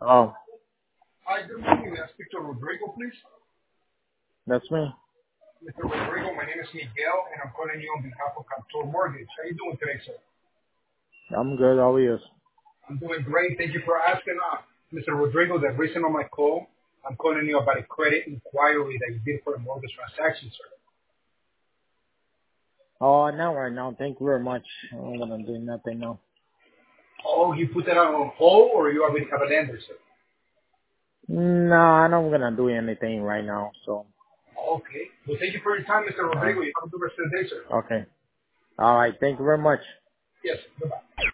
Oh, Hi, good morning. May I speak to Rodrigo, please? that's me. Mr. Rodrigo, my name is Miguel, and I'm calling you on behalf of Cantor Mortgage. How you doing today, sir? I'm good. How are you? I'm doing great. Thank you for asking. Mr. Rodrigo, the reason of my call, I'm calling you about a credit inquiry that you did for a mortgage transaction, sir. Oh, not right now. Thank you very much. I'm gonna do nothing now. Oh, you put that on hold, or you already have a lender, sir? No, I'm not gonna do anything right now. So, Okay. Well, thank you for your time, Mr. uh, Rodrigo. You have a good rest of the day, sir. okay. All right. Thank you very much. Yes. Goodbye.